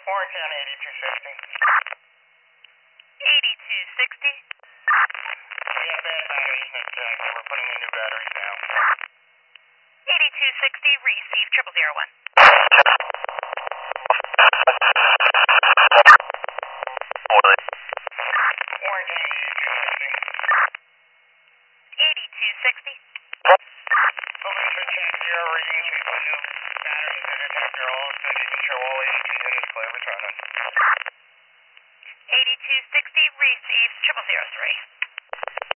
Warren County 8260. 8260. We have bad batteries in it, we're putting in new batteries now. 8260, receive 0001. Warren County 8260. 8260. Hoping to check zero readings. We put new batteries in the detector. All is good. You can show all 82 units clear returning. 8260, receive 0003.